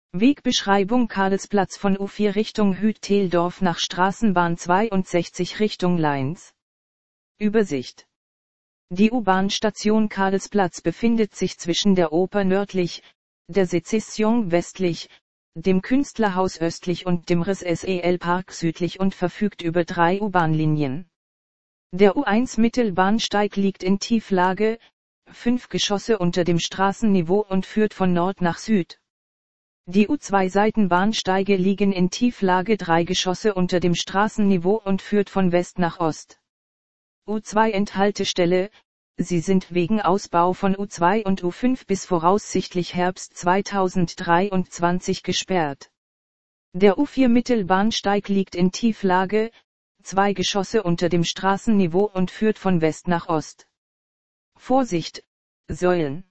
Wegbeschreibung: Karlsplatz von U4 Richtung Hüt-Teldorf nach Straßenbahn 62 Richtung Leins. Übersicht. Die U-Bahn-Station Karlsplatz befindet sich zwischen der Oper nördlich, der Sezession westlich, dem Künstlerhaus östlich und dem Ris-Sel-Park südlich und verfügt über 3 U-Bahn-Linien. Der U1 Mittelbahnsteig liegt in Tieflage, 5 Geschosse unter dem Straßenniveau und führt von Nord nach Süd. Die U2 Seitenbahnsteige liegen in Tieflage, 3 Geschosse unter dem Straßenniveau und führt von West nach Ost. U2 Endhaltestelle: Sie sind wegen Ausbau von U2 und U5 bis voraussichtlich Herbst 2023 gesperrt. Der U4 Mittelbahnsteig liegt in Tieflage, 2 Geschosse unter dem Straßenniveau und führt von West nach Ost. Vorsicht: Säulen.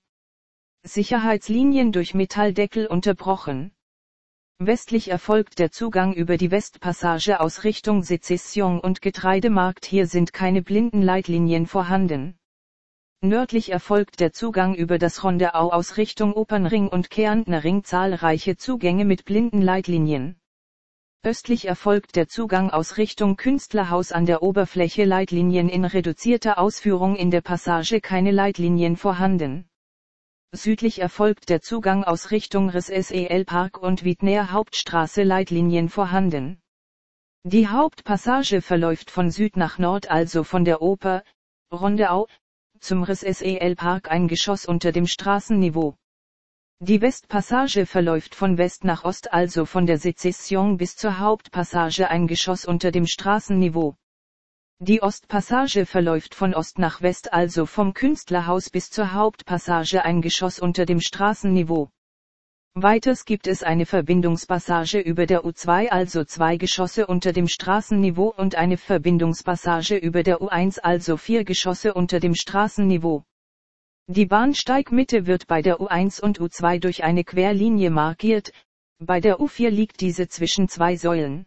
Sicherheitslinien durch Metalldeckel unterbrochen. Westlich erfolgt der Zugang über die Westpassage aus Richtung Sezession und Getreidemarkt, hier sind keine Blindenleitlinien vorhanden. Nördlich erfolgt der Zugang über das Rondeau aus Richtung Opernring und Kärntner Ring, zahlreiche Zugänge mit Blindenleitlinien. Östlich erfolgt der Zugang aus Richtung Künstlerhaus an der Oberfläche, Leitlinien in reduzierter Ausführung, in der Passage keine Leitlinien vorhanden. Südlich erfolgt der Zugang aus Richtung Ris-Sel-Park und Wiedner Hauptstraße, Leitlinien vorhanden. Die Hauptpassage verläuft von Süd nach Nord, also von der Oper, Rondeau, zum Ris-Sel-Park, ein Geschoss unter dem Straßenniveau. Die Westpassage verläuft von West nach Ost, also von der Sezession bis zur Hauptpassage, ein Geschoss unter dem Straßenniveau. Die Ostpassage verläuft von Ost nach West, also vom Künstlerhaus bis zur Hauptpassage, ein Geschoss unter dem Straßenniveau. Weiters gibt es eine Verbindungspassage über der U2, also 2 Geschosse unter dem Straßenniveau, und eine Verbindungspassage über der U1, also 4 Geschosse unter dem Straßenniveau. Die Bahnsteigmitte wird bei der U1 und U2 durch eine Querlinie markiert, bei der U4 liegt diese zwischen 2 Säulen.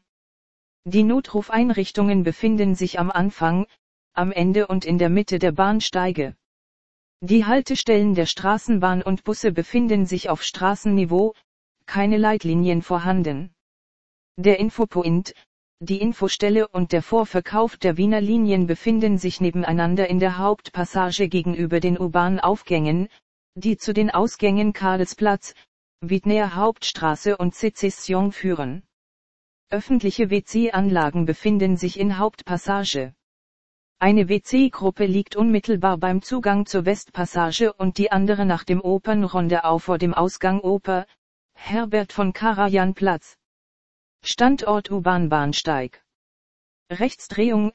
Die Notrufeinrichtungen befinden sich am Anfang, am Ende und in der Mitte der Bahnsteige. Die Haltestellen der Straßenbahn und Busse befinden sich auf Straßenniveau, keine Leitlinien vorhanden. Der Infopoint, die Infostelle und der Vorverkauf der Wiener Linien befinden sich nebeneinander in der Hauptpassage gegenüber den U-Bahn-Aufgängen, die zu den Ausgängen Karlsplatz, Wiedner Hauptstraße und Sezession führen. Öffentliche WC-Anlagen befinden sich in Hauptpassage. Eine WC-Gruppe liegt unmittelbar beim Zugang zur Westpassage und die andere nach dem Opernrondeau vor dem Ausgang Oper, Herbert von Karajan Platz. Standort U-Bahn-Bahnsteig. Rechtsdrehung,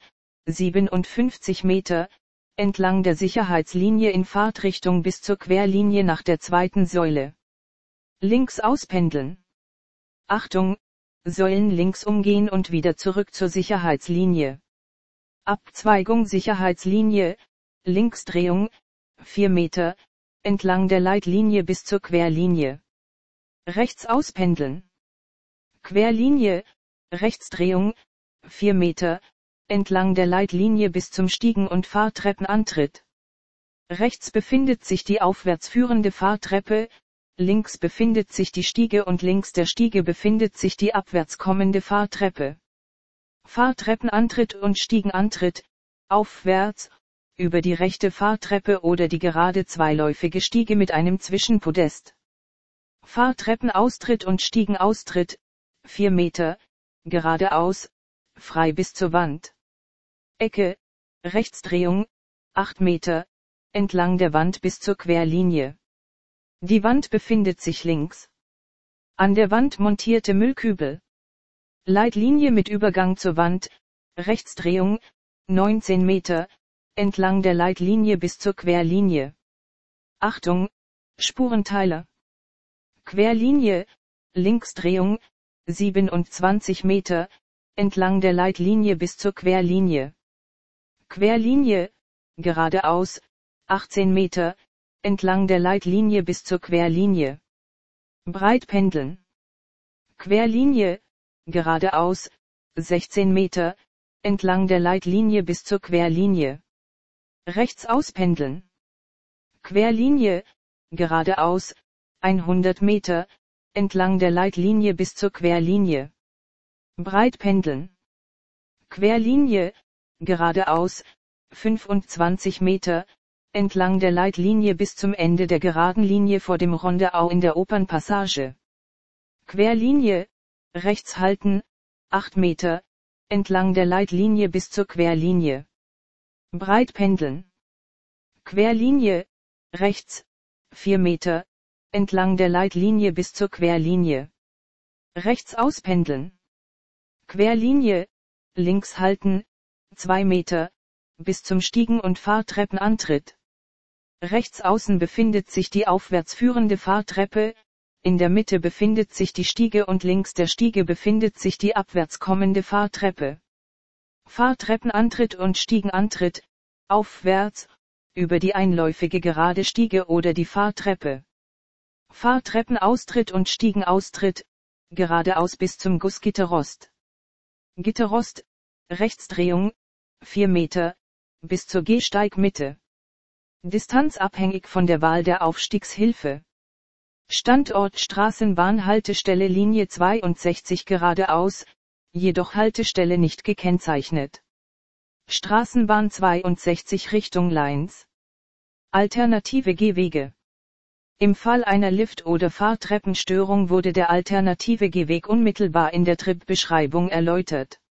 57 Meter, entlang der Sicherheitslinie in Fahrtrichtung bis zur Querlinie nach der 2. Säule. Links auspendeln. Achtung! Säulen links umgehen und wieder zurück zur Sicherheitslinie. Abzweigung Sicherheitslinie, Linksdrehung, 4 Meter, entlang der Leitlinie bis zur Querlinie. Rechts auspendeln. Querlinie, Rechtsdrehung, 4 Meter, entlang der Leitlinie bis zum Stiegen- und Fahrtreppenantritt. Rechts befindet sich die aufwärts führende Fahrtreppe, links befindet sich die Stiege und links der Stiege befindet sich die abwärts kommende Fahrtreppe. Fahrtreppenantritt und Stiegenantritt, aufwärts, über die rechte Fahrtreppe oder die gerade zweiläufige Stiege mit einem Zwischenpodest. Fahrtreppenaustritt und Stiegenaustritt, 4 Meter, geradeaus, frei bis zur Wand. Ecke, Rechtsdrehung, 8 Meter, entlang der Wand bis zur Querlinie. Die Wand befindet sich links. An der Wand montierte Müllkübel. Leitlinie mit Übergang zur Wand, Rechtsdrehung, 19 Meter, entlang der Leitlinie bis zur Querlinie. Achtung, Spurenteiler. Querlinie, Linksdrehung, 27 Meter, entlang der Leitlinie bis zur Querlinie. Querlinie, geradeaus, 18 Meter, entlang der Leitlinie bis zur Querlinie. Breitpendeln. Querlinie, geradeaus, 16 Meter, entlang der Leitlinie bis zur Querlinie. Rechts auspendeln. Querlinie, geradeaus, 100 Meter, entlang der Leitlinie bis zur Querlinie. Breit pendeln. Querlinie, geradeaus, 25 Meter, entlang der Leitlinie bis zum Ende der geraden Linie vor dem Rondeau in der Opernpassage. Querlinie, rechts halten, 8 Meter, entlang der Leitlinie bis zur Querlinie. Breit pendeln. Querlinie, rechts, 4 Meter, entlang der Leitlinie bis zur Querlinie. Rechts auspendeln. Querlinie, links halten, 2 Meter, bis zum Stiegen- und Fahrtreppenantritt. Rechts außen befindet sich die aufwärts führende Fahrtreppe, in der Mitte befindet sich die Stiege und links der Stiege befindet sich die abwärts kommende Fahrtreppe. Fahrtreppenantritt und Stiegenantritt, aufwärts, über die einläufige gerade Stiege oder die Fahrtreppe. Fahrtreppenaustritt und Stiegenaustritt, geradeaus bis zum Gussgitterrost. Gitterrost, Rechtsdrehung, 4 Meter, bis zur Gehsteigmitte. Distanz abhängig von der Wahl der Aufstiegshilfe. Standort Straßenbahnhaltestelle Linie 62 geradeaus, jedoch Haltestelle nicht gekennzeichnet. Straßenbahn 62 Richtung Lines. Alternative Gehwege. Im Fall einer Lift- oder Fahrtreppenstörung wurde der alternative Gehweg unmittelbar in der Tripbeschreibung erläutert.